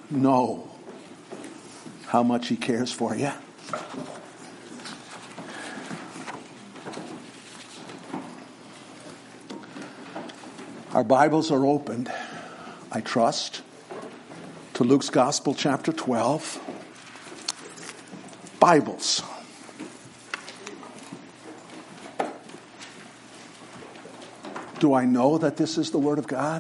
know how much he cares for you. Our Bibles are opened, I trust, to Luke's Gospel, chapter 12. Bibles. Do I know that this is the Word of God?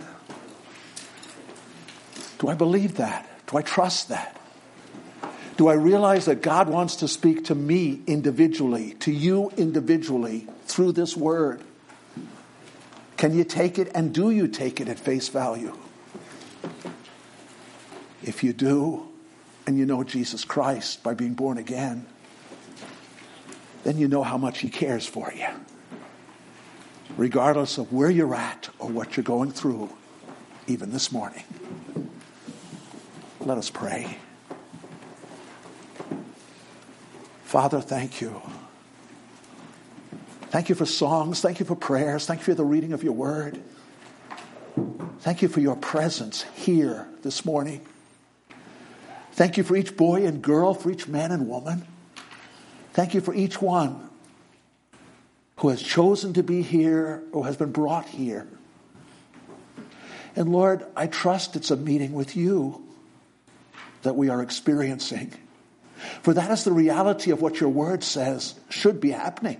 Do I believe that? Do I trust that? Do I realize that God wants to speak to me individually, to you individually, through this Word? Can you take it, and do you take it at face value? If you do, and you know Jesus Christ by being born again, then you know how much he cares for you. Regardless of where you're at or what you're going through, even this morning. Let us pray. Father, thank you. Thank you for songs. Thank you for prayers. Thank you for the reading of your word. Thank you for your presence here this morning. Thank you for each boy and girl, for each man and woman. Thank you for each one who has chosen to be here or has been brought here. And Lord, I trust it's a meeting with you that we are experiencing. For that is the reality of what your word says should be happening.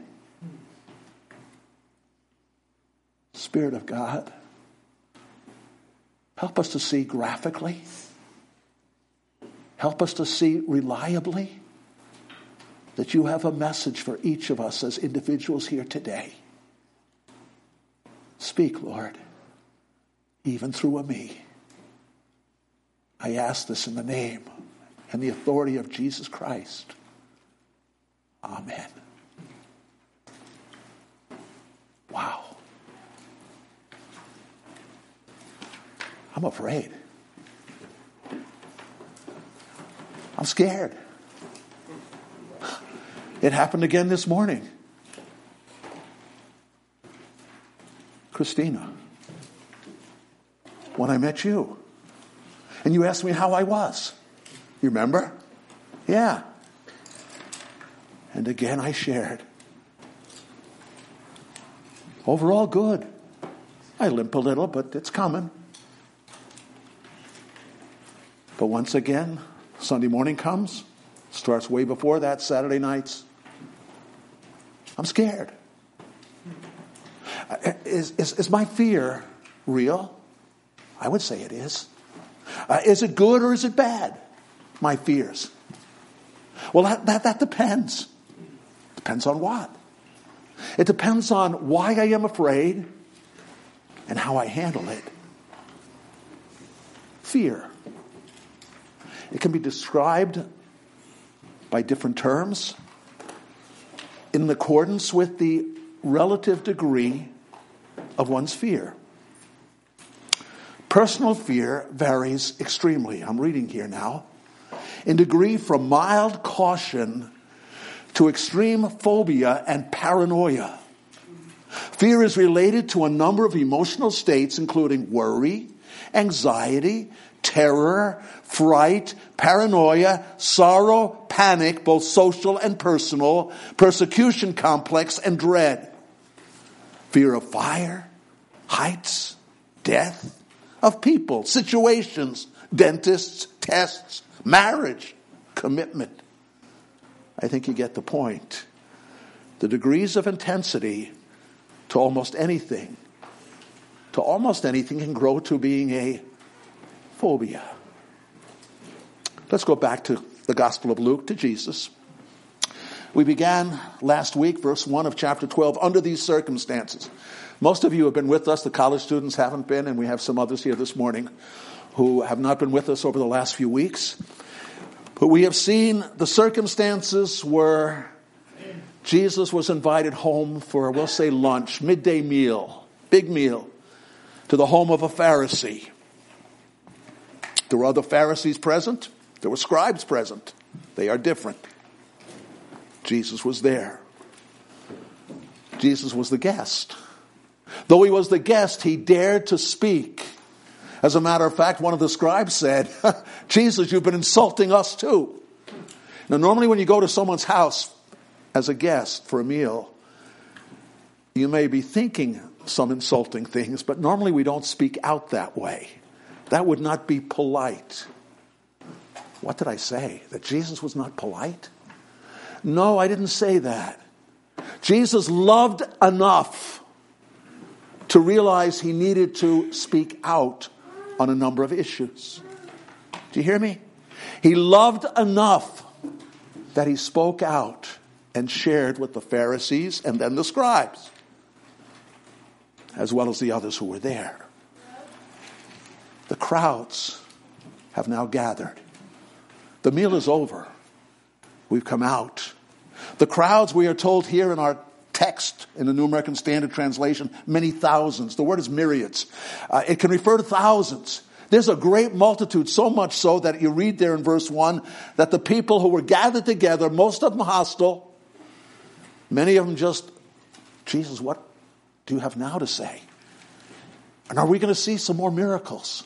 Spirit of God, help us to see graphically. Help us to see reliably that you have a message for each of us as individuals here today. Speak, Lord, even through me. I ask this in the name and the authority of Jesus Christ. Amen. Wow. I'm afraid. I'm scared. It happened again this morning. Christina, when I met you, and you asked me how I was. You remember? Yeah. And again I shared. Overall good. I limp a little, but it's coming. But once again, Sunday morning comes, starts way before that, Saturday nights. I'm scared. Is my fear real? I would say it is. Is it good or is it bad? My fears. Well, that depends. Depends on what? It depends on why I am afraid and how I handle it. Fear. It can be described by different terms in accordance with the relative degree of one's fear. Personal fear varies extremely. I'm reading here now. In degree from mild caution to extreme phobia and paranoia. Fear is related to a number of emotional states, including worry, anxiety, terror, fright, paranoia, sorrow, panic, both social and personal, persecution complex, and dread. Fear of fire, heights, death, of people, situations, dentists, tests, marriage, commitment. I think you get the point. The degrees of intensity to almost anything can grow to being a phobia. Let's go back to the Gospel of Luke, to Jesus. We began last week, verse 1 of chapter 12, under these circumstances. Most of you have been with us. The college students haven't been, and we have some others here this morning who have not been with us over the last few weeks. But we have seen the circumstances where Jesus was invited home for, we'll say, lunch, midday meal, big meal, to the home of a Pharisee. There were other Pharisees present. There were scribes present. They are different. Jesus was there. Jesus was the guest. Though he was the guest, he dared to speak As a matter of fact, one of the scribes said, Jesus, you've been insulting us too. Now, normally when you go to someone's house as a guest for a meal, you may be thinking some insulting things, but normally we don't speak out that way. That would not be polite. What did I say? That Jesus was not polite? No, I didn't say that. Jesus loved enough to realize he needed to speak out on a number of issues. Do you hear me? He loved enough that he spoke out and shared with the Pharisees and then the scribes, as well as the others who were there. The crowds have now gathered. The meal is over. We've come out. The crowds, we are told here in our text in the New American Standard Translation, many thousands. The word is myriads. It can refer to thousands. There's a great multitude, so much so that you read there in verse 1 that the people who were gathered together, most of them hostile, many of them just, Jesus, what do you have now to say? And are we going to see some more miracles?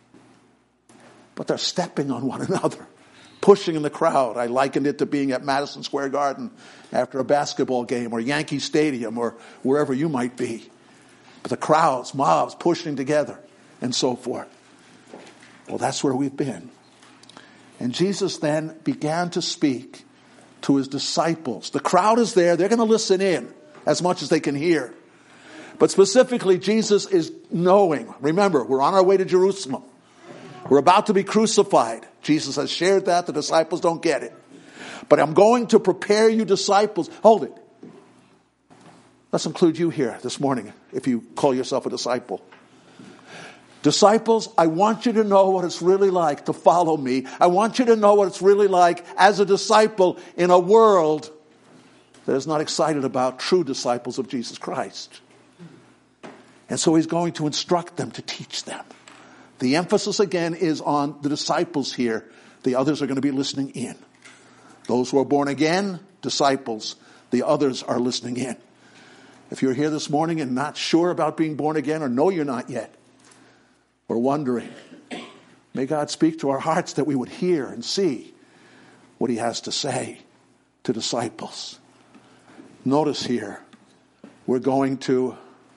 But they're stepping on one another, pushing in the crowd. I likened it to being at Madison Square Garden after a basketball game or Yankee Stadium or wherever you might be. But the crowds, mobs, pushing together and so forth. Well, that's where we've been. And Jesus then began to speak to his disciples. The crowd is there. They're going to listen in as much as they can hear. But specifically, Jesus is knowing. Remember, we're on our way to Jerusalem. We're about to be crucified. Jesus has shared that. The disciples don't get it. But I'm going to prepare you disciples. Hold it. Let's include you here this morning if you call yourself a disciple. Disciples, I want you to know what it's really like to follow me. I want you to know what it's really like as a disciple in a world that is not excited about true disciples of Jesus Christ. And so he's going to instruct them, to teach them. The emphasis again is on the disciples here. The others are going to be listening in. Those who are born again, disciples. The others are listening in. If you're here this morning and not sure about being born again, or know you're not yet, or wondering, may God speak to our hearts that we would hear and see what he has to say to disciples. Notice here, we're going to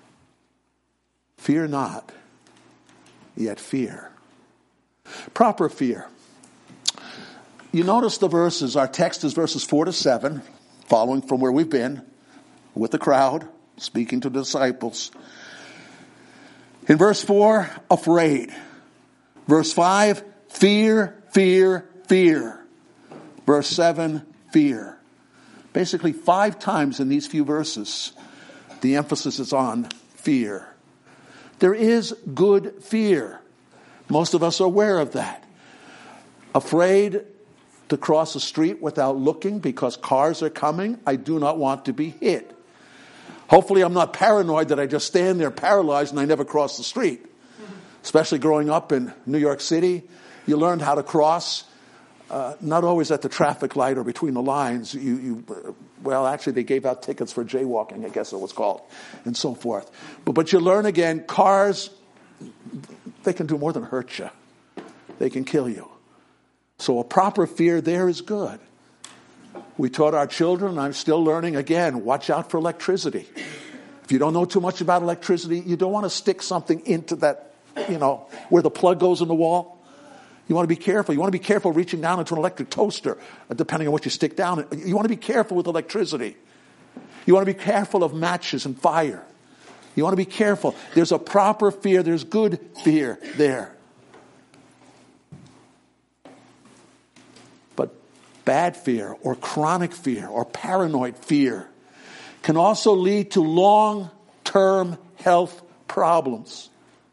fear not, yet fear. Proper fear. You notice the verses. Our text is verses 4 to 7, following from where we've been, with the crowd, speaking to the disciples. In verse 4, afraid. Verse 5, fear, fear, fear. Verse 7, fear. Basically 5 times in these few verses, the emphasis is on fear. There is good fear. Most of us are aware of that. Afraid to cross a street without looking because cars are coming. I do not want to be hit. Hopefully I'm not paranoid that I just stand there paralyzed and I never cross the street. Especially growing up in New York City, you learned how to cross, not always at the traffic light or between the lines. Well, actually they gave out tickets for jaywalking, I guess it was called, and so forth. But you learn again, cars, they can do more than hurt you. They can kill you. So a proper fear there is good. We taught our children, I'm still learning again, watch out for electricity. If you don't know too much about electricity, you don't want to stick something into that, where the plug goes in the wall. You want to be careful. You want to be careful reaching down into an electric toaster, depending on what you stick down. You want to be careful with electricity. You want to be careful of matches and fire. You want to be careful. There's a proper fear. There's good fear there. Bad fear or chronic fear or paranoid fear can also lead to long-term health problems.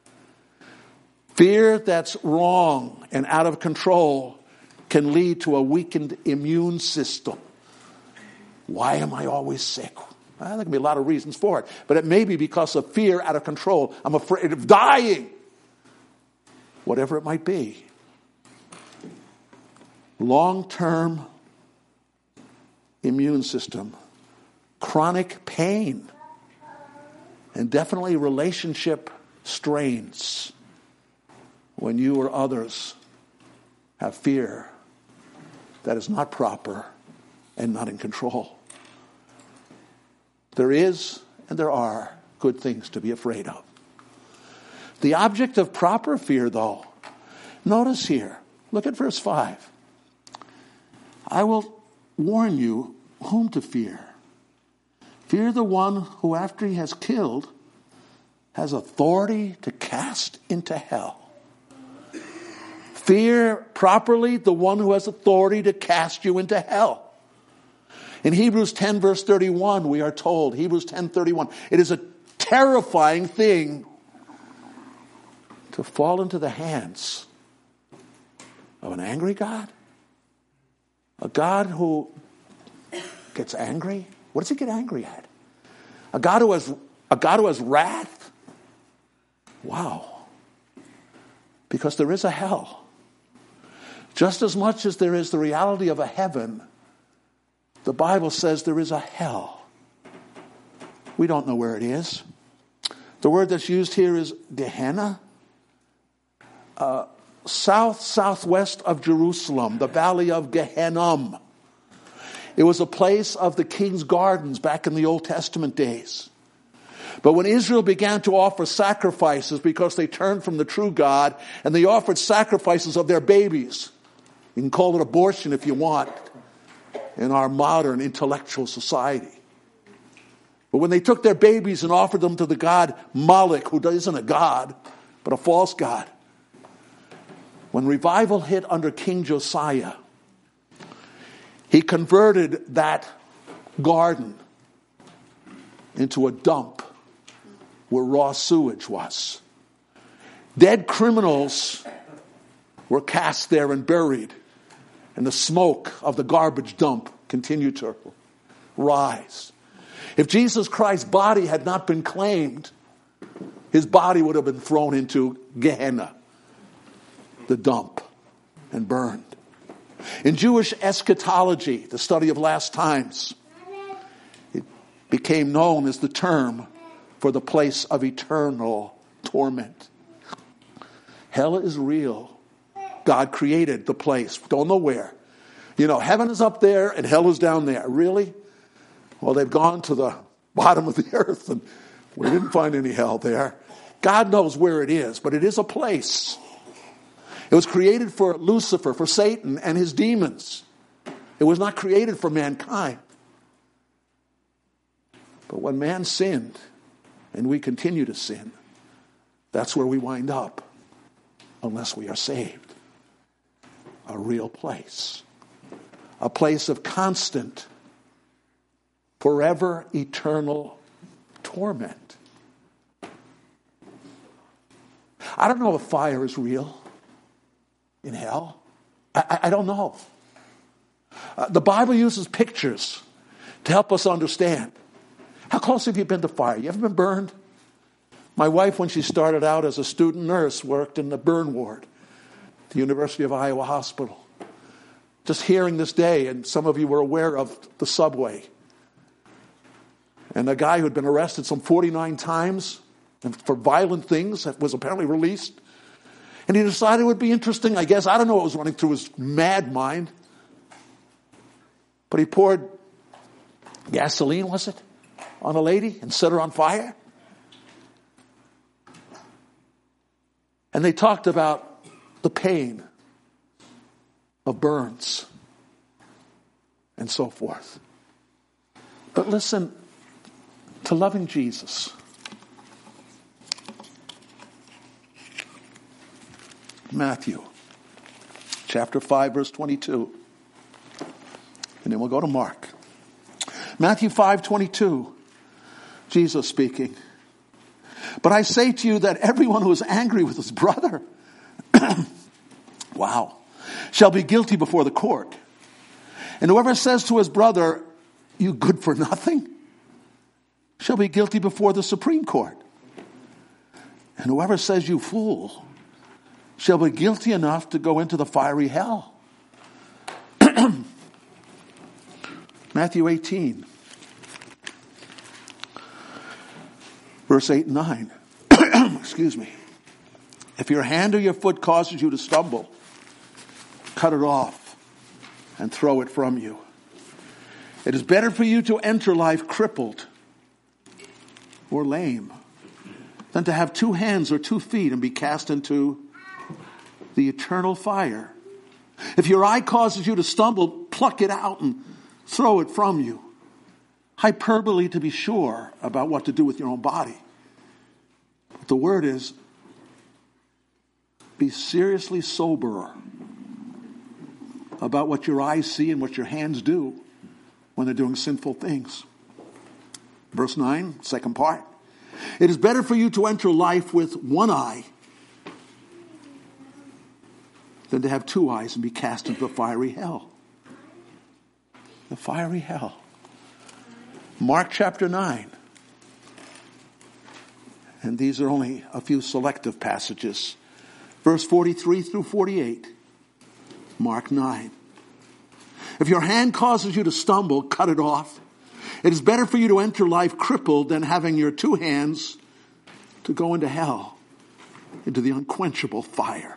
Fear that's wrong and out of control can lead to a weakened immune system. Why am I always sick? Well, there can be a lot of reasons for it, but it may be because of fear out of control. I'm afraid of dying. Whatever it might be. Long-term immune system, chronic pain, and definitely relationship strains when you or others have fear that is not proper and not in control. There is and there are good things to be afraid of. The object of proper fear, though, notice here, look at verse 5. I will warn you whom to fear. Fear the one who, after he has killed, has authority to cast into hell. Fear properly the one who has authority to cast you into hell. In Hebrews 10 verse 31, we are told, Hebrews 10:31, it is a terrifying thing to fall into the hands of an angry God. A God who gets angry. What does he get angry at? A God who has wrath. Wow. Because there is a hell. Just as much as there is the reality of a heaven, the Bible says there is a hell. We don't know where it is. The word that's used here is Gehenna. Southwest of Jerusalem, the valley of Gehenna. It was a place of the king's gardens back in the Old Testament days. But when Israel began to offer sacrifices because they turned from the true God, and they offered sacrifices of their babies, you can call it abortion if you want, in our modern intellectual society. But when they took their babies and offered them to the god Moloch, who isn't a god, but a false god, when revival hit under King Josiah, he converted that garden into a dump where raw sewage was. Dead criminals were cast there and buried, and the smoke of the garbage dump continued to rise. If Jesus Christ's body had not been claimed, his body would have been thrown into Gehenna, the dump, and burned. In Jewish eschatology, the study of last times, it became known as the term for the place of eternal torment. Hell is real. God created the place. Don't know where. You know, heaven is up there and hell is down there. Really? Well, they've gone to the bottom of the earth and we didn't find any hell there. God knows where it is, but it is a place. It was created for Lucifer, for Satan and his demons. It was not created for mankind. But when man sinned, and we continue to sin, that's where we wind up, unless we are saved. A real place. A place of constant, forever, eternal torment. I don't know if fire is real in hell. I don't know. The Bible uses pictures to help us understand. How close have you been to fire? You ever been burned? My wife, when she started out as a student nurse, worked in the burn ward at the University of Iowa Hospital. Just hearing this day, and some of you were aware of the subway. And a guy who had been arrested some 49 times for violent things that was apparently released. And he decided it would be interesting, I guess. I don't know what was running through his mad mind. But he poured gasoline, was it, on a lady and set her on fire. And they talked about the pain of burns and so forth. But listen to loving Jesus. Matthew chapter 5 verse 22. And then we'll go to Mark. Matthew 5:22. Jesus speaking. But I say to you that everyone who is angry with his brother, wow, shall be guilty before the court. And whoever says to his brother, you good for nothing, shall be guilty before the Supreme Court. And whoever says you fool, shall be guilty enough to go into the fiery hell. Matthew 18. Verse 8 and 9. Excuse me. If your hand or your foot causes you to stumble, cut it off and throw it from you. It is better for you to enter life crippled or lame than to have 2 hands or 2 feet and be cast into the eternal fire. If your eye causes you to stumble, pluck it out and throw it from you. Hyperbole to be sure about what to do with your own body. But the word is, be seriously sober about what your eyes see and what your hands do when they're doing sinful things. Verse 9, second part. It is better for you to enter life with 1 eye than to have 2 eyes and be cast into the fiery hell. The fiery hell. Mark chapter 9. And these are only a few selective passages. Verse 43 through 48. Mark 9. If your hand causes you to stumble, cut it off. It is better for you to enter life crippled than having your 2 hands to go into hell, into the unquenchable fire.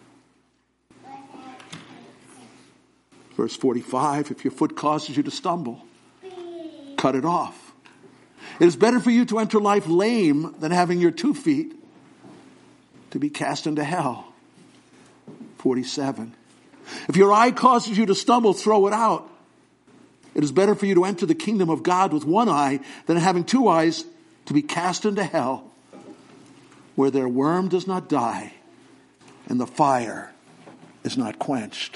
Verse 45, if your foot causes you to stumble, cut it off. It is better for you to enter life lame than having your 2 feet to be cast into hell. 47. If your eye causes you to stumble, throw it out. It is better for you to enter the kingdom of God with 1 eye than having 2 eyes to be cast into hell, where their worm does not die and the fire is not quenched.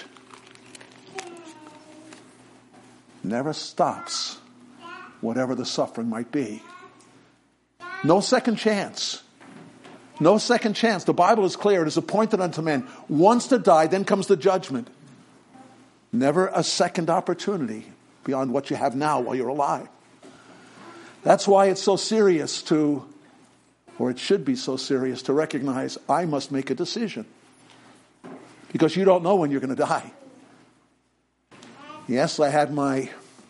Never stops, whatever the suffering might be. No second chance. No second chance. The Bible is clear. It is appointed unto men once to die, then comes the judgment. Never a second opportunity beyond what you have now while you're alive. That's why it's so serious or it should be so serious to recognize I must make a decision. Because you don't know when you're going to die. Yes, I had my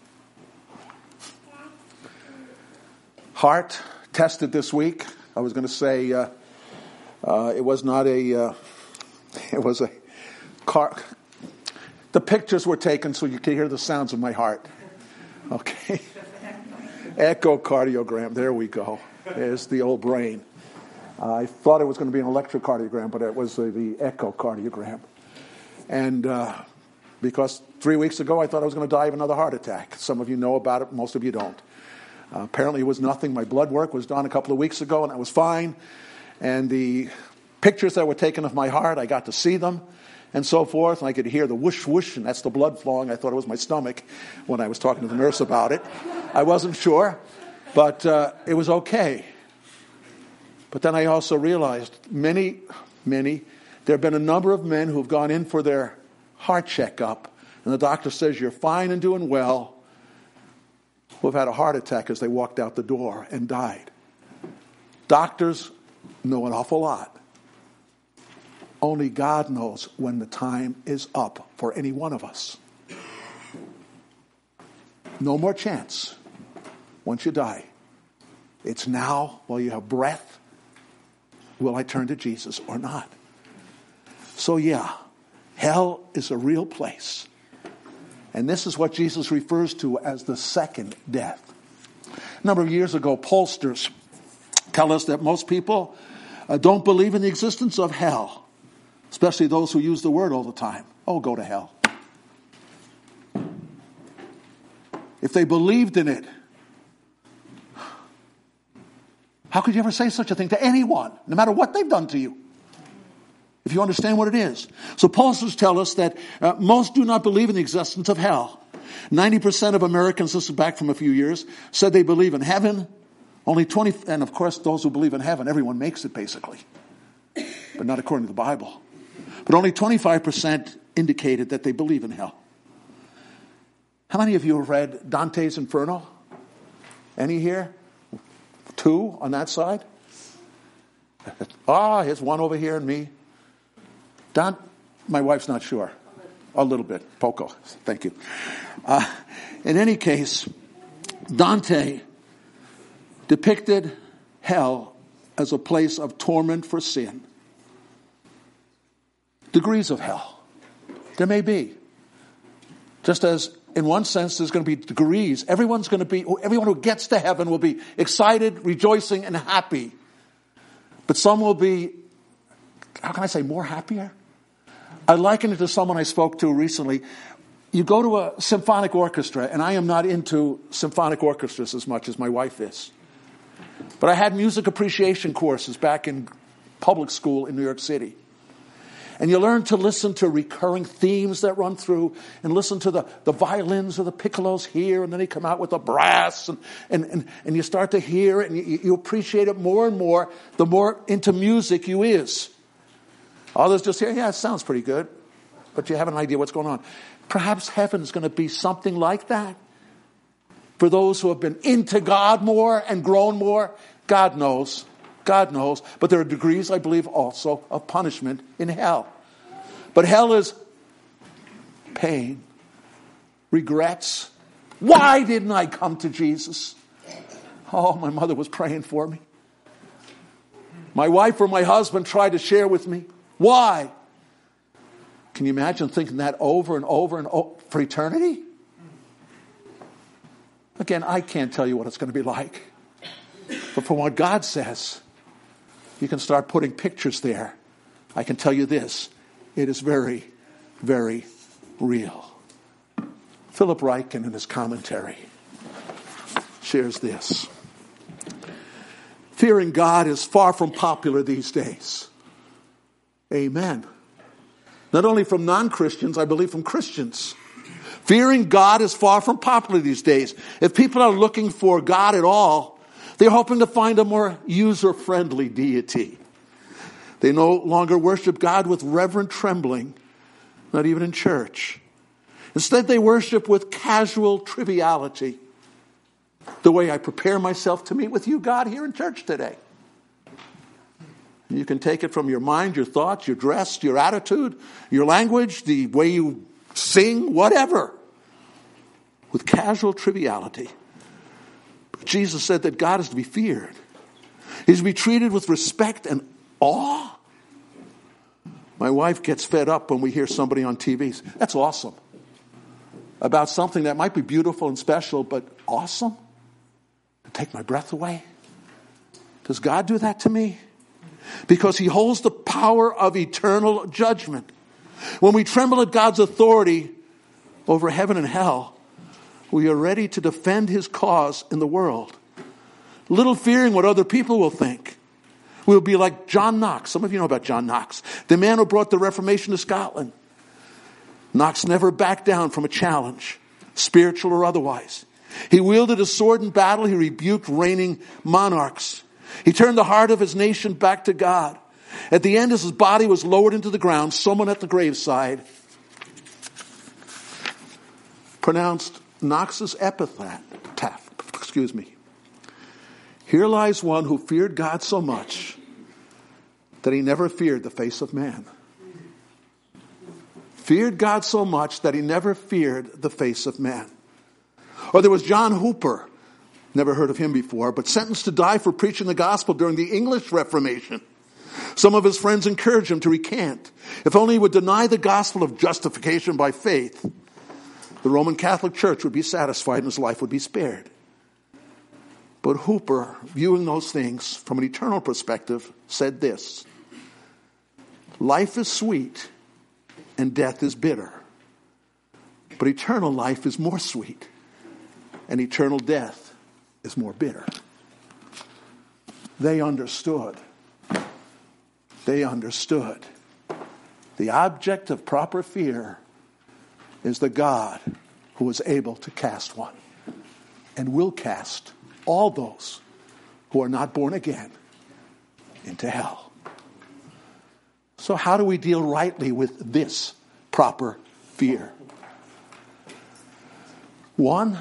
heart tested this week. I was going to say it was not it was a car. The pictures were taken so you could hear the sounds of my heart. Okay. Echocardiogram. There we go. There's the old brain. I thought it was going to be an electrocardiogram, but it was the echocardiogram. And because 3 weeks ago I thought I was going to die of another heart attack. Some of you know about it, most of you don't. Apparently it was nothing. My blood work was done a couple of weeks ago and I was fine. And the pictures that were taken of my heart, I got to see them and so forth. And I could hear the whoosh whoosh, and that's the blood flowing. I thought it was my stomach when I was talking to the nurse about it. I wasn't sure, but it was okay. But then I also realized many, there have been a number of men who have gone in for their heart checkup, and the doctor says you're fine and doing well, who have had a heart attack as they walked out the door and died. Doctors know an awful lot. Only God knows when the time is up for any one of us. No more chance once you die. It's now, while you have breath, will I turn to Jesus or not? So yeah, hell is a real place. And this is what Jesus refers to as the second death. A number of years ago, pollsters tell us that most people don't believe in the existence of hell, especially those who use the word all the time. Oh, go to hell. If they believed in it, how could you ever say such a thing to anyone, no matter what they've done to you? If you understand what it is. So pollsters tell us that most do not believe in the existence of hell. 90% of Americans, this is back from a few years, said they believe in heaven. Only 20, and of course those who believe in heaven, everyone makes it basically. But not according to the Bible. But only 25% indicated that they believe in hell. How many of you have read Dante's Inferno? Any here? 2 on that side? Here's one over here and me. My wife's not sure. A little bit. Poco. Thank you. In any case, Dante depicted hell as a place of torment for sin. degrees of hell. There may be. Just as in one sense there's going to be degrees. Everyone who gets to heaven will be excited, rejoicing, and happy. But some will be, how can I say, more happier? I liken it to someone I spoke to recently. You go to a symphonic orchestra, and I am not into symphonic orchestras as much as my wife is. But I had music appreciation courses back in public school in New York City. And you learn to listen to recurring themes that run through, and listen to the violins or the piccolos here, and then they come out with the brass, and you start to hear it, and you appreciate it more and more the more into music you is. Others just hear, yeah, it sounds pretty good, but you have an idea what's going on. Perhaps heaven is going to be something like that. For those who have been into God more and grown more, God knows. God knows. But there are degrees, I believe, also of punishment in hell. But hell is pain, regrets. Why didn't I come to Jesus? Oh, my mother was praying for me. My wife or my husband tried to share with me. Why? Can you imagine thinking that over and over and over for eternity? Again, I can't tell you what it's going to be like. But from what God says, you can start putting pictures there. I can tell you this. It is very, very real. Philip Ryken, in his commentary, shares this. Fearing God is far from popular these days. Amen. Not only from non-Christians, I believe from Christians. Fearing God is far from popular these days. If people are looking for God at all, they're hoping to find a more user-friendly deity. They no longer worship God with reverent trembling, not even in church. Instead, they worship with casual triviality. The way I prepare myself to meet with you, God, here in church today. You can take it from your mind, your thoughts, your dress, your attitude, your language, the way you sing, whatever. With casual triviality. Jesus said that God is to be feared. He's to be treated with respect and awe. My wife gets fed up when we hear somebody on TV. That's awesome. About something that might be beautiful and special, but awesome? To take my breath away? Does God do that to me? Because he holds the power of eternal judgment. When we tremble at God's authority over heaven and hell, we are ready to defend his cause in the world. Little fearing what other people will think. We'll be like John Knox. Some of you know about John Knox, the man who brought the Reformation to Scotland. Knox never backed down from a challenge, spiritual or otherwise. He wielded a sword in battle. He rebuked reigning monarchs. He turned the heart of his nation back to God. At the end, as his body was lowered into the ground, someone at the graveside pronounced Knox's epitaph. Here lies one who feared God so much that he never feared the face of man. Feared God so much that he never feared the face of man. Or there was John Hooper. Never heard of him before, but sentenced to die for preaching the gospel during the English Reformation. Some of his friends encouraged him to recant. If only he would deny the gospel of justification by faith, the Roman Catholic Church would be satisfied and his life would be spared. But Hooper, viewing those things from an eternal perspective, said this: life is sweet and death is bitter, but eternal life is more sweet and eternal death is more bitter. They understood. They understood. The object of proper fear is the God who is able to cast one and will cast all those who are not born again into hell. So how do we deal rightly with this proper fear? One,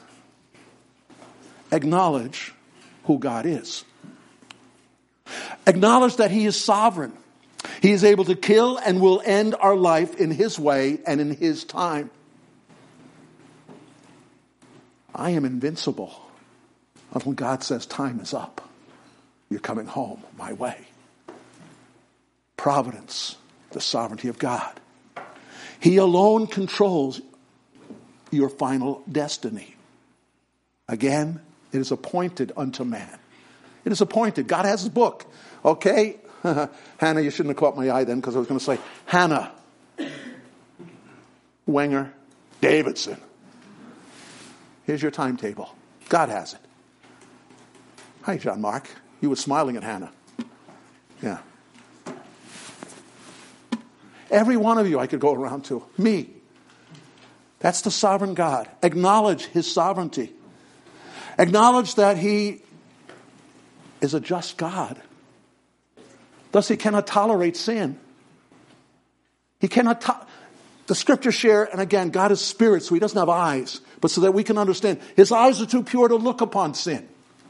acknowledge who God is. Acknowledge that he is sovereign. He is able to kill and will end our life in his way and in his time. I am invincible until God says time is up. You're coming home my way. Providence the sovereignty of God. He alone controls your final destiny. Again, it is appointed unto man. It is appointed. God has his book. Okay? Hannah, you shouldn't have caught my eye then, because I was going to say, Hannah, Wenger, Davidson. Here's your timetable. God has it. Hi, John Mark. You were smiling at Hannah. Yeah. Every one of you I could go around to. Me. That's the sovereign God. Acknowledge his sovereignty. Acknowledge that he is a just God. Thus he cannot tolerate sin. He cannot the scriptures share, and again, God is spirit, so he doesn't have eyes, but so that we can understand, his eyes are too pure to look upon sin.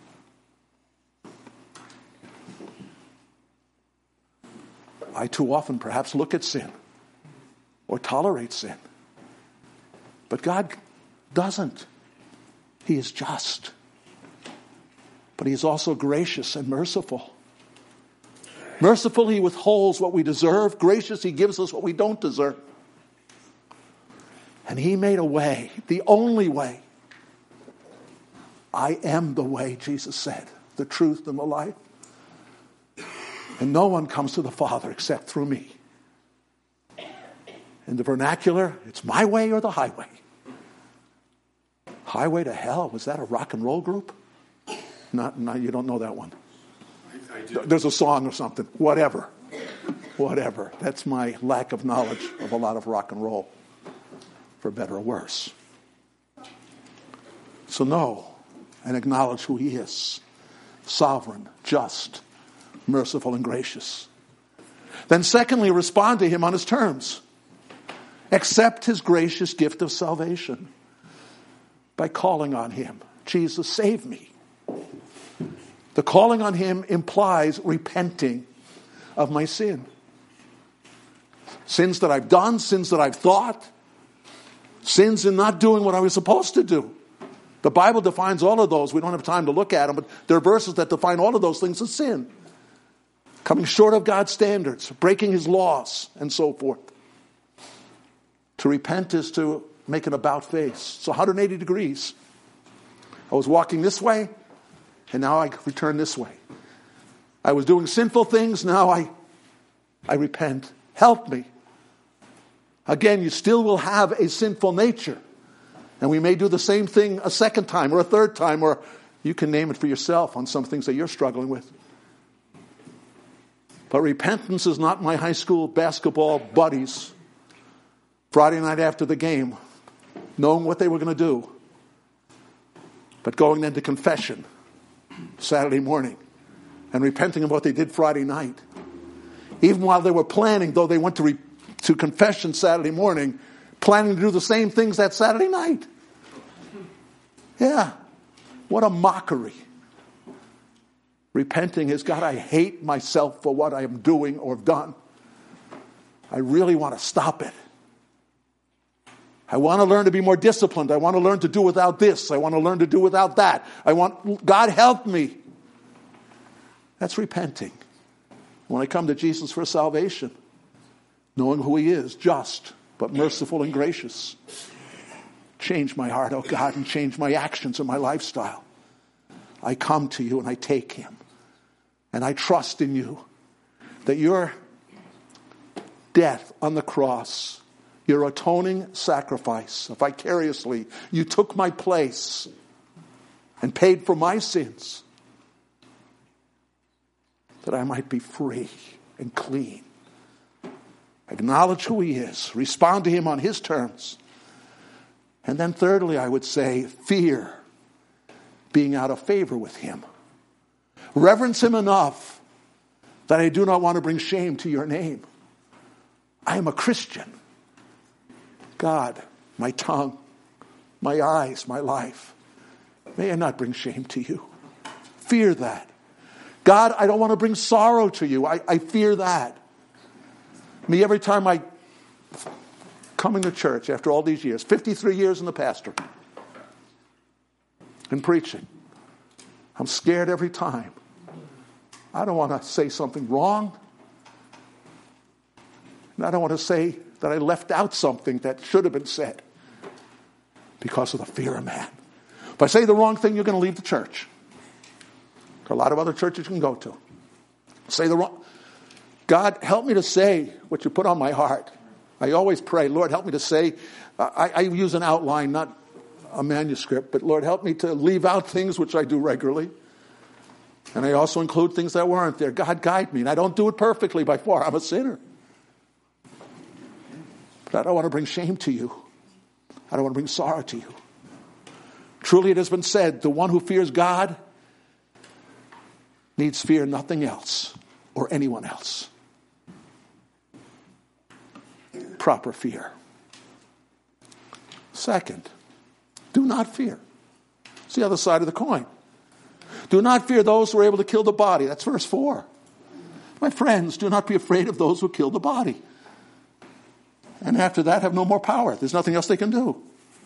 I too often perhaps look at sin or tolerate sin. But God doesn't. He is just. But he is also gracious and merciful. Merciful, he withholds what we deserve. Gracious, he gives us what we don't deserve. And he made a way, the only way. I am the way, Jesus said, the truth and the life. And no one comes to the Father except through me. In the vernacular, it's my way or the highway. Highway to Hell, was that a rock and roll group? No, you don't know that one. I do. There's a song or something. Whatever. That's my lack of knowledge of a lot of rock and roll, for better or worse. So know and acknowledge who he is. Sovereign, just, merciful, and gracious. Then secondly, respond to him on his terms. Accept his gracious gift of salvation by calling on him. Jesus, save me. The calling on him implies repenting of my sin. Sins that I've done, sins that I've thought, sins in not doing what I was supposed to do. The Bible defines all of those. We don't have time to look at them, but there are verses that define all of those things as sin. Coming short of God's standards, breaking his laws, and so forth. To repent is to make an about face. It's 180 degrees. I was walking this way, and now I return this way. I was doing sinful things, now I repent. Help me. Again, you still will have a sinful nature. And we may do the same thing a second time or a third time, or you can name it for yourself on some things that you're struggling with. But repentance is not my high school basketball buddies Friday night after the game, knowing what they were going to do, but going then to confession Saturday morning and repenting of what they did Friday night. Even while they were planning, though they went to confession Saturday morning, planning to do the same things that Saturday night. Yeah. What a mockery. Repenting is, God, I hate myself for what I am doing or have done. I really want to stop it. I want to learn to be more disciplined. I want to learn to do without this. I want to learn to do without that. God help me. That's repenting. When I come to Jesus for salvation, knowing who he is, just, but merciful and gracious. Change my heart, oh God, and change my actions and my lifestyle. I come to you and I take him. And I trust in you that your death on the cross, your atoning sacrifice, vicariously, you took my place and paid for my sins, that I might be free and clean. Acknowledge who he is. Respond to him on his terms. And then thirdly, I would say, fear being out of favor with him. Reverence him enough that I do not want to bring shame to your name. I am a Christian. God, my tongue, my eyes, my life, may I not bring shame to you. Fear that. God, I don't want to bring sorrow to you. I fear that. Me, every time I come into church after all these years, 53 years in the pastor, in preaching, I'm scared every time. I don't want to say something wrong. And I don't want to say that I left out something that should have been said because of the fear of man. If I say the wrong thing, you're going to leave the church. There are a lot of other churches you can go to. Say the wrong... God, help me to say what you put on my heart. I always pray, Lord, help me to say... I use an outline, not a manuscript, but Lord, help me to leave out things which I do regularly. And I also include things that weren't there. God, guide me. And I don't do it perfectly by far. I'm a sinner. But I don't want to bring shame to you. I don't want to bring sorrow to you. Truly it has been said, the one who fears God needs fear nothing else or anyone else. Proper fear. Second, do not fear. It's the other side of the coin. Do not fear those who are able to kill the body. That's verse 4. My friends, do not be afraid of those who kill the body. And after that, have no more power. There's nothing else they can do.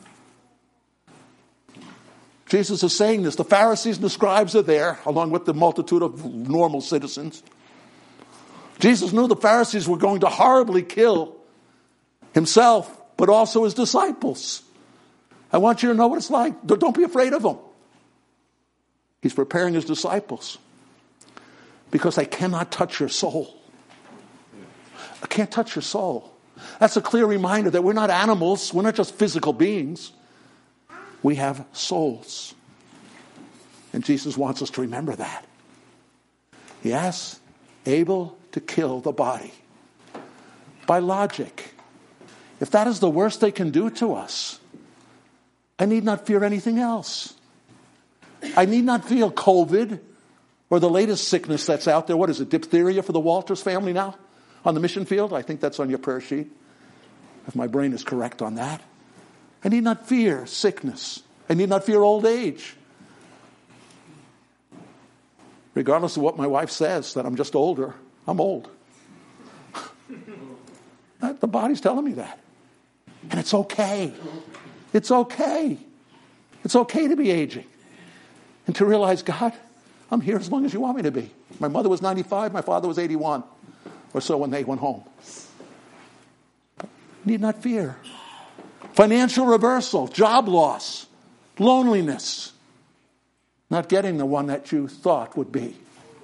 Jesus is saying this. The Pharisees and the scribes are there, along with the multitude of normal citizens. Jesus knew the Pharisees were going to horribly kill himself, but also his disciples. I want you to know what it's like. Don't be afraid of them. He's preparing his disciples because I cannot touch your soul. I can't touch your soul. That's a clear reminder that we're not animals. We're not just physical beings. We have souls. And Jesus wants us to remember that. Yes, able to kill the body. By logic, if that is the worst they can do to us, I need not fear anything else. I need not feel COVID or the latest sickness that's out there. What is it, diphtheria for the Walters family now on the mission field? I think that's on your prayer sheet, if my brain is correct on that. I need not fear sickness. I need not fear old age. Regardless of what my wife says, that I'm just older, I'm old. The body's telling me that. And it's okay. It's okay. It's okay to be aging. And to realize, God, I'm here as long as you want me to be. My mother was 95, my father was 81 or so when they went home. But need not fear. Financial reversal, job loss, loneliness, not getting the one that you thought would be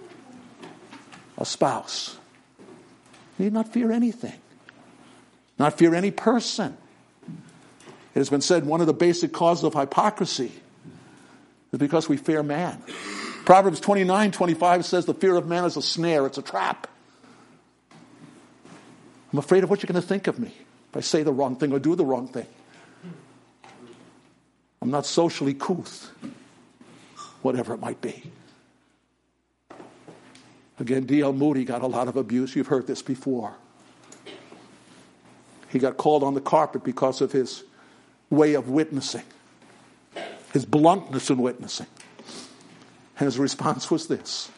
a spouse. Need not fear anything. Not fear any person. It has been said one of the basic causes of hypocrisy is because we fear man. Proverbs 29:25 says the fear of man is a snare, it's a trap. I'm afraid of what you're going to think of me if I say the wrong thing or do the wrong thing. I'm not socially couth, whatever it might be. Again, D.L. Moody got a lot of abuse. You've heard this before. He got called on the carpet because of his way of witnessing, his bluntness in witnessing. And his response was this: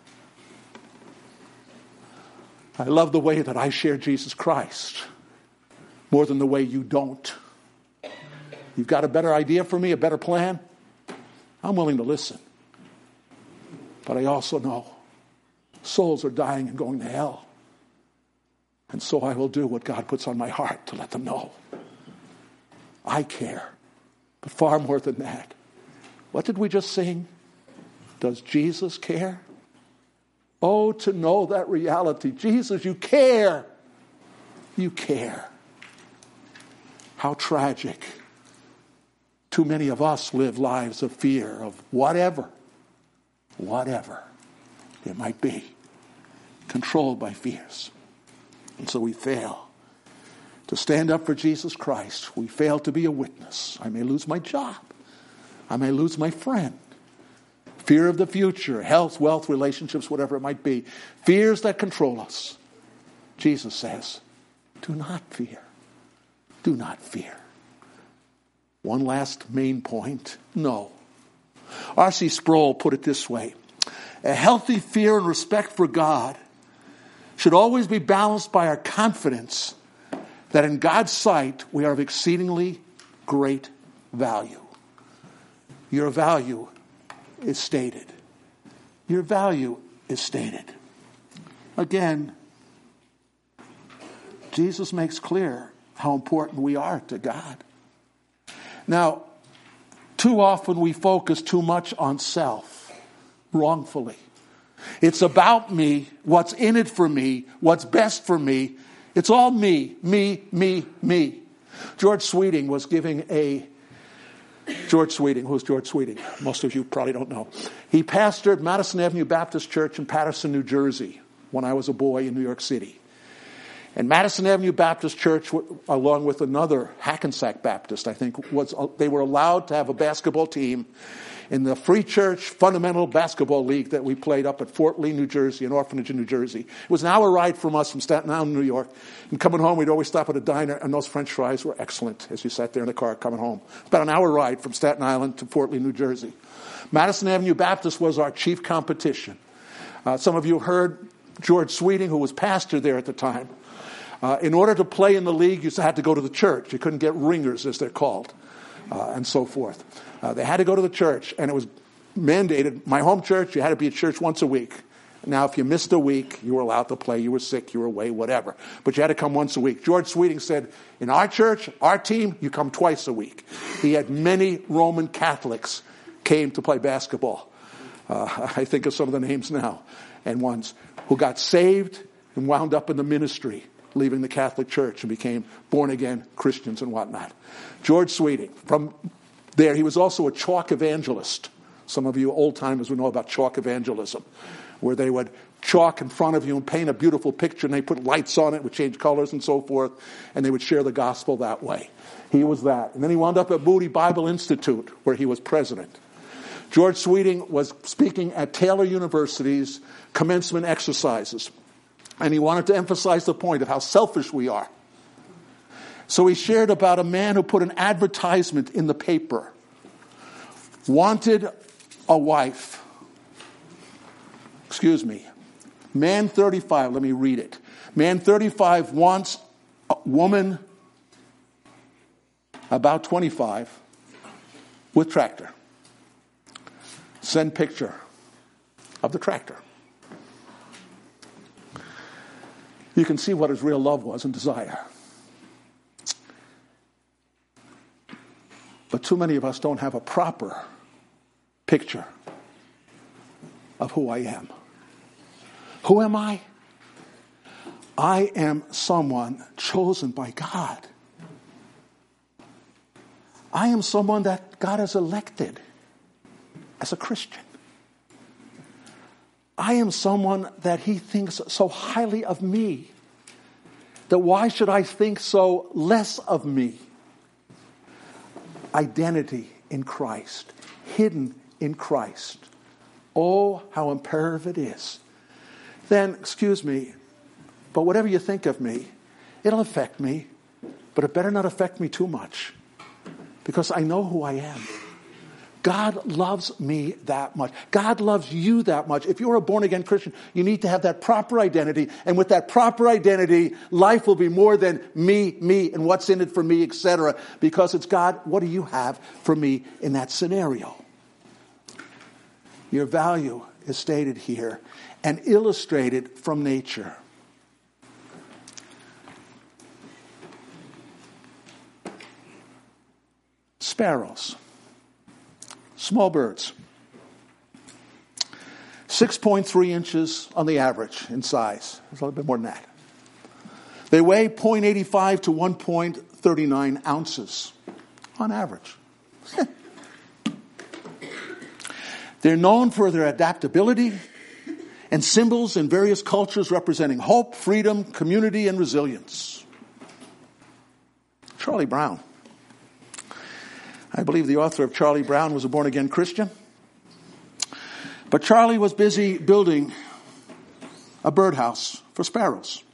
I love the way that I share Jesus Christ more than the way you don't. You've got a better idea for me, a better plan? I'm willing to listen. But I also know souls are dying and going to hell. And so I will do what God puts on my heart to let them know. I care. But far more than that. What did we just sing? Does Jesus care? Oh, to know that reality. Jesus, you care. You care. How tragic. Too many of us live lives of fear, of whatever it might be, controlled by fears. And so we fail to stand up for Jesus Christ. We fail to be a witness. I may lose my job. I may lose my friend. Fear of the future, health, wealth, relationships, whatever it might be. Fears that control us. Jesus says, do not fear. Do not fear. One last main point, no. R.C. Sproul put it this way: a healthy fear and respect for God should always be balanced by our confidence that in God's sight we are of exceedingly great value. Your value is stated. Your value is stated. Again, Jesus makes clear how important we are to God. Now, too often we focus too much on self, wrongfully. It's about me, what's in it for me, what's best for me. It's all me, me, me, me. George Sweeting was giving a... George Sweeting, who's George Sweeting? Most of you probably don't know. He pastored Madison Avenue Baptist Church in Paterson, New Jersey, when I was a boy in New York City. And Madison Avenue Baptist Church, along with another, Hackensack Baptist, I think, they were allowed to have a basketball team in the Free Church Fundamental Basketball League that we played up at Fort Lee, New Jersey, an orphanage in New Jersey. It was an hour ride from us from Staten Island, New York. And coming home, we'd always stop at a diner, and those French fries were excellent as you sat there in the car coming home. About an hour ride from Staten Island to Fort Lee, New Jersey. Madison Avenue Baptist was our chief competition. Some of you heard George Sweeting, who was pastor there at the time. In order to play in the league, you had to go to the church. You couldn't get ringers, as they're called, and so forth. They had to go to the church, and it was mandated. My home church, you had to be at church once a week. Now, if you missed a week, you were allowed to play. You were sick, you were away, whatever. But you had to come once a week. George Sweeting said, in our church, our team, you come twice a week. He had many Roman Catholics came to play basketball. I think of some of the names now, and ones who got saved and wound up in the ministry, leaving the Catholic Church and became born-again Christians and whatnot. George Sweeting, from there, he was also a chalk evangelist. Some of you old-timers would know about chalk evangelism, where they would chalk in front of you and paint a beautiful picture, and they put lights on it, would change colors and so forth, and they would share the gospel that way. He was that. And then he wound up at Moody Bible Institute, where he was president. George Sweeting was speaking at Taylor University's commencement exercises. And he wanted to emphasize the point of how selfish we are. So he shared about a man who put an advertisement in the paper. Wanted a wife. Man 35, let me read it. Man 35 wants a woman about 25 with tractor. Send picture of the tractor. You can see what his real love was and desire. But too many of us don't have a proper picture of who I am. Who am I? I am someone chosen by God. I am someone that God has elected as a Christian. I am someone that he thinks so highly of me that why should I think so less of me? Identity in Christ, hidden in Christ. Oh, how imperative it is. Then, but whatever you think of me, it'll affect me, but it better not affect me too much, because I know who I am. God loves me that much. God loves you that much. If you're a born-again Christian, you need to have that proper identity. And with that proper identity, life will be more than me, and what's in it for me, etc. Because it's God, what do you have for me in that scenario? Your value is stated here and illustrated from nature. Sparrows. Small birds. 6.3 inches on the average in size. There's a little bit more than that. They weigh 0.85 to 1.39 ounces on average. They're known for their adaptability and symbols in various cultures representing hope, freedom, community, and resilience. Charlie Brown. I believe the author of Charlie Brown was a born-again Christian. But Charlie was busy building a birdhouse for sparrows.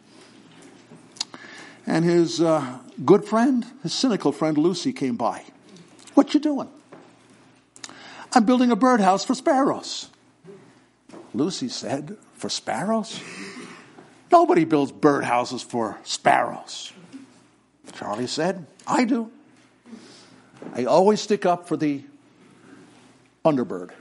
And his good friend, his cynical friend Lucy, came by. What you doing? I'm building a birdhouse for sparrows. Lucy said, for sparrows? Nobody builds birdhouses for sparrows. Charlie said, I do. I always stick up for the underbird.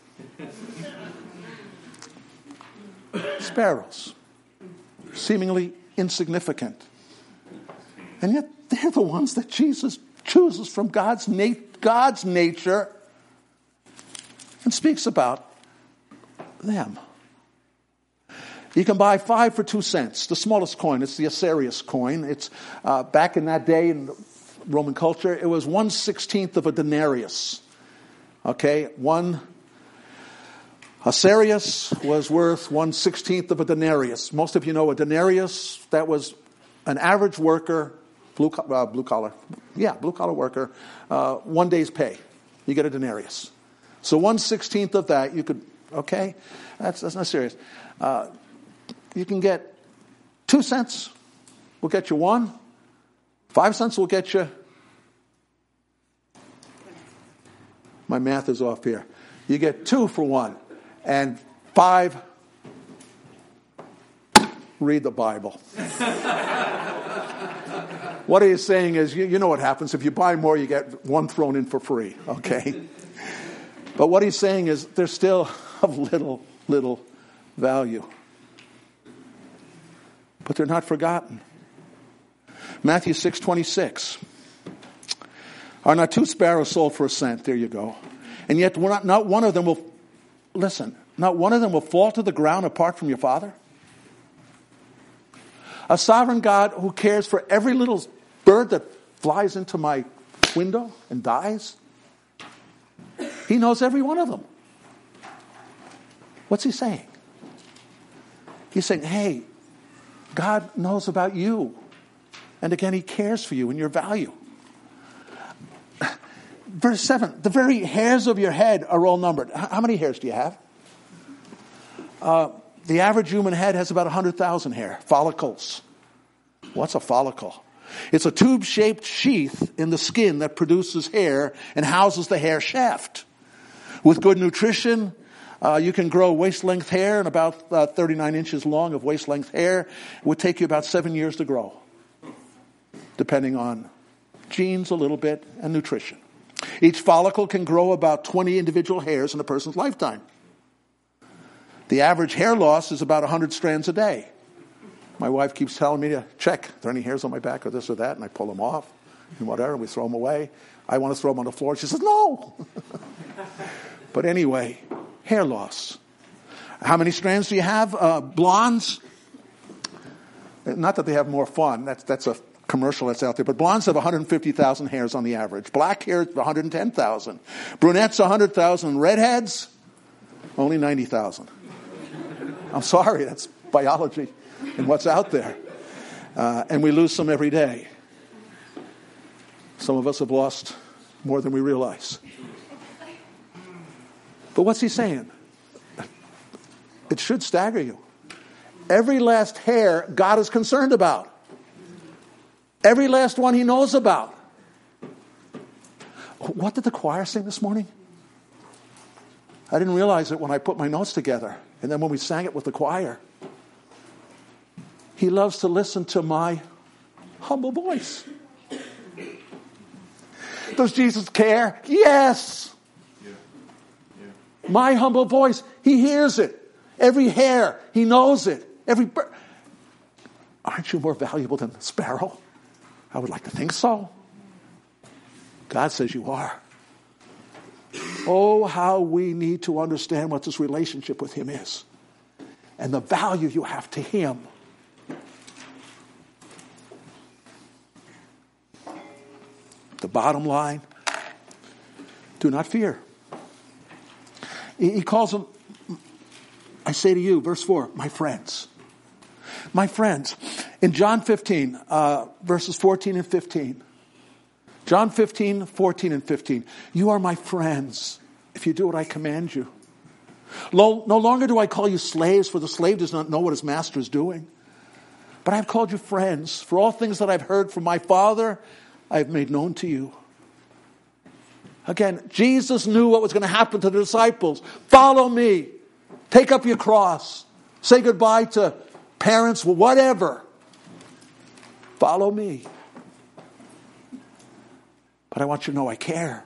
Sparrows, seemingly insignificant. And yet they're the ones that Jesus chooses from God's nature and speaks about them. You can buy 5 for 2 cents, the smallest coin. It's the Asarius coin. It's back in that day in Roman culture, it was 1/16 of a denarius. Okay, one Asarius was worth 1/16 of a denarius. Most of you know a denarius. That was an average worker, blue collar worker, 1 day's pay. You get a denarius. So 1/16 of that, you could, okay, that's not serious. You can get 2 cents, will get you 1. 5 cents will get you. My math is off here. You get 2 for 1. And 5, read the Bible. What he's saying is, you know what happens. If you buy more, you get 1 thrown in for free. Okay? But what he's saying is, they're still of little value. But they're not forgotten. Matthew 6:26. Are not 2 sparrows sold for a cent? There you go. And yet not one of them will, listen, not one of them will fall to the ground apart from your Father? A sovereign God who cares for every little bird that flies into my window and dies? He knows every one of them. What's he saying? He's saying, hey, God knows about you. And again, he cares for you and your value. Verse 7, the very hairs of your head are all numbered. How many hairs do you have? The average human head has about 100,000 hair, follicles. What's a follicle? It's a tube-shaped sheath in the skin that produces hair and houses the hair shaft. With good nutrition, you can grow waist-length hair, and about 39 inches long of waist-length hair. It would take you about 7 years to grow, depending on genes a little bit and nutrition. Each follicle can grow about 20 individual hairs in a person's lifetime. The average hair loss is about 100 strands a day. My wife keeps telling me to check, are there any hairs on my back or this or that? And I pull them off and whatever, and we throw them away. I want to throw them on the floor. She says, no. But anyway, hair loss. How many strands do you have? Blondes, not that they have more fun. That's a commercial that's out there. But blondes have 150,000 hairs on the average. Black hair, 110,000. Brunettes, 100,000. Redheads, only 90,000. I'm sorry, that's biology and what's out there. And we lose some every day. Some of us have lost more than we realize. But what's he saying? It should stagger you. Every last hair God is concerned about. Every last one he knows about. What did the choir sing this morning? I didn't realize it when I put my notes together. And then when we sang it with the choir. He loves to listen to my humble voice. Does Jesus care? Yes. My humble voice, he hears it. Every hair, he knows it. Every bird. Aren't you more valuable than the sparrow? I would like to think so. God says you are. Oh, how we need to understand what this relationship with him is. And the value you have to him. The bottom line, do not fear. He calls them, I say to you, verse 4, my friends. My friends. In John 15, verses 14 and 15. John 15, 14 and 15. You are my friends if you do what I command you. No longer do I call you slaves, for the slave does not know what his master is doing. But I have called you friends, for all things that I've heard from my Father, I have made known to you. Again, Jesus knew what was going to happen to the disciples. Follow me. Take up your cross. Say goodbye to parents, whatever. Follow me. But I want you to know I care.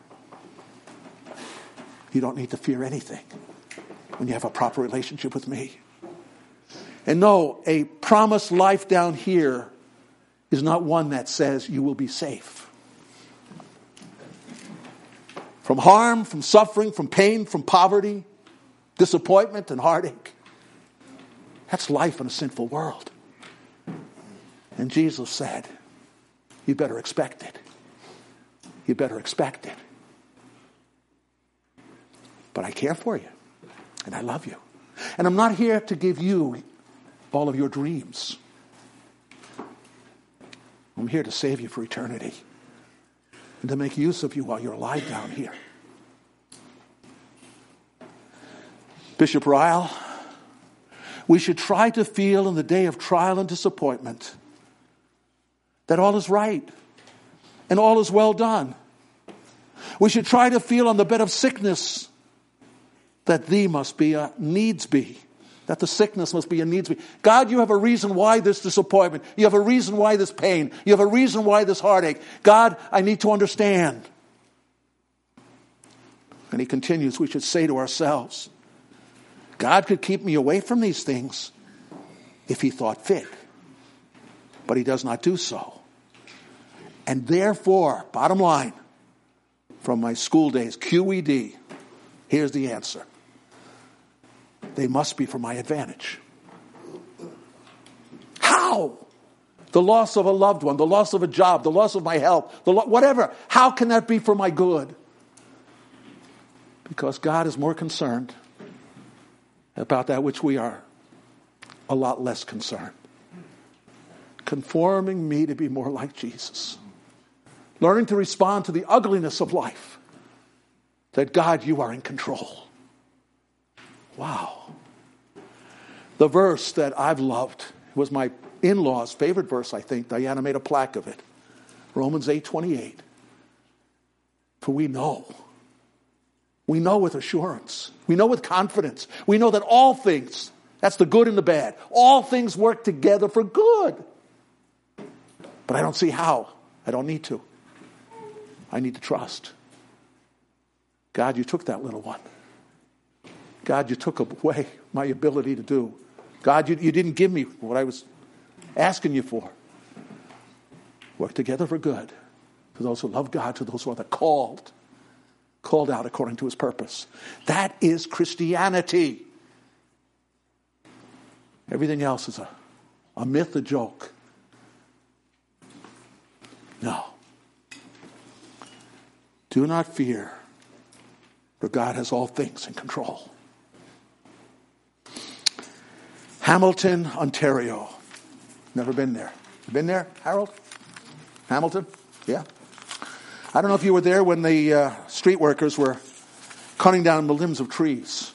You don't need to fear anything when you have a proper relationship with me. And know, a promised life down here is not one that says you will be safe. From harm, from suffering, from pain, from poverty, disappointment and heartache. That's life in a sinful world. And Jesus said, you better expect it. You better expect it. But I care for you. And I love you. And I'm not here to give you all of your dreams. I'm here to save you for eternity. And to make use of you while you're alive down here. Bishop Ryle, we should try to feel in the day of trial and disappointment that all is right and all is well done. We should try to feel on the bed of sickness that thee must be a needs be. That the sickness must be a needs be. God, you have a reason why this disappointment. You have a reason why this pain. You have a reason why this heartache. God, I need to understand. And he continues, we should say to ourselves, God could keep me away from these things if he thought fit. But he does not do so. And therefore, bottom line, from my school days, QED, here's the answer. They must be for my advantage. How? The loss of a loved one, the loss of a job, the loss of my health, whatever. How can that be for my good? Because God is more concerned about that which we are a lot less concerned. Conforming me to be more like Jesus. Learning to respond to the ugliness of life. That God, you are in control. Wow. The verse that I've loved was my in-laws' favorite verse, I think. Diana made a plaque of it. Romans 8:28. For we know with assurance. We know with confidence. We know that all things, that's the good and the bad, all things work together for good. But I don't see how. I don't need to. I need to trust. God, you took that little one. God, you took away my ability to do. God, you didn't give me what I was asking you for. Work together for good. To those who love God, to those who are the called out according to his purpose. That is Christianity. Everything else is a myth, a joke. No. Do not fear, for God has all things in control. Hamilton, Ontario. Never been there. You been there, Harold? Hamilton? Yeah. I don't know if you were there when the street workers were cutting down the limbs of trees.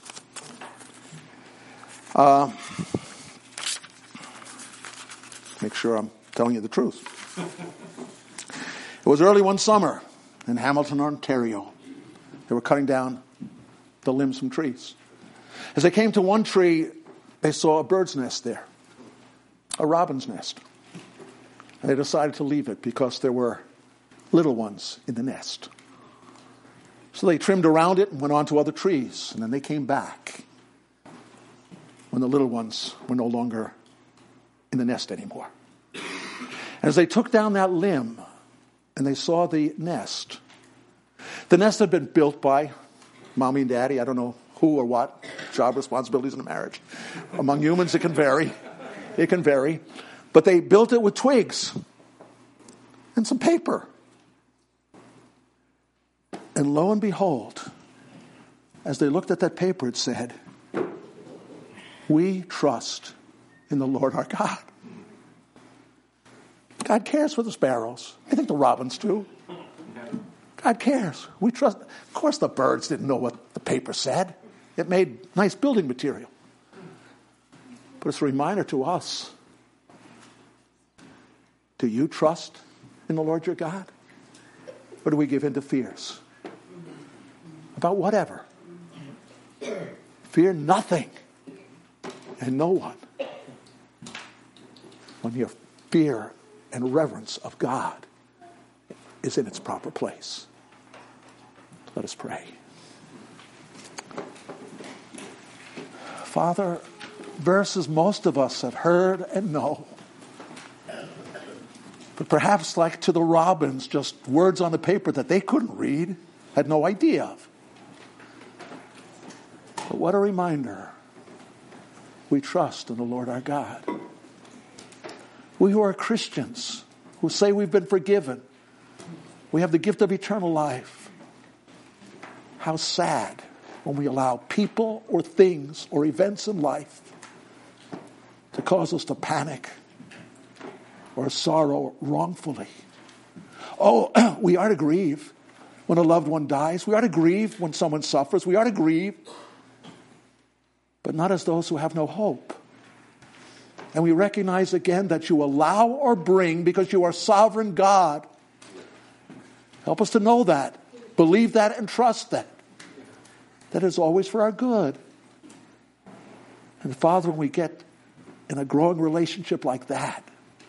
Make sure I'm telling you the truth. It was early one summer in Hamilton, Ontario. They were cutting down the limbs from trees. As they came to one tree, they saw a bird's nest there, a robin's nest. And they decided to leave it because there were little ones in the nest. So they trimmed around it and went on to other trees. And then they came back when the little ones were no longer in the nest anymore. And as they took down that limb and they saw the nest had been built by mommy and daddy. I don't know who or what. Job responsibilities in a marriage. Among humans, it can vary. It can vary. But they built it with twigs and some paper. And lo and behold, as they looked at that paper, it said, "We trust in the Lord our God." God cares for the sparrows. I think the robins do. God cares. We trust. Of course, the birds didn't know what the paper said. It made nice building material. But it's a reminder to us. Do you trust in the Lord your God? Or do we give in to fears? About whatever. Fear nothing and no one. When your fear and reverence of God is in its proper place. Let us pray. Father, verses most of us have heard and know. But perhaps like to the Robins, just words on the paper that they couldn't read, had no idea of. But what a reminder. We trust in the Lord our God. We who are Christians, who say we've been forgiven, we have the gift of eternal life. How sad when we allow people or things or events in life to cause us to panic or sorrow wrongfully. Oh, we are to grieve when a loved one dies. We are to grieve when someone suffers. We are to grieve, but not as those who have no hope. And we recognize again that you allow or bring because you are sovereign God. Help us to know that, believe that, and trust that. That is always for our good. And Father, when we get in a growing relationship like that,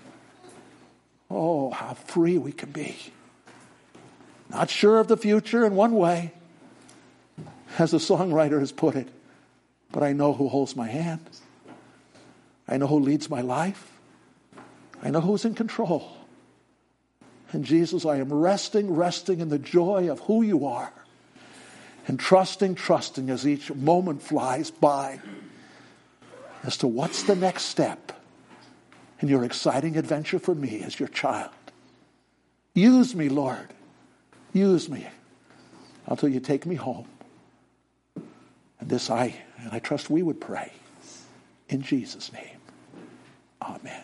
oh, how free we can be. Not sure of the future in one way, as the songwriter has put it, but I know who holds my hand. I know who leads my life. I know who's in control. And Jesus, I am resting in the joy of who you are. And trusting as each moment flies by as to what's the next step in your exciting adventure for me as your child. Use me, Lord. Use me until you take me home. And this I trust we would pray in Jesus' name. Amen.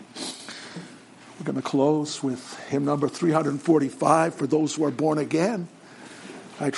We're going to close with hymn number 345 for those who are born again.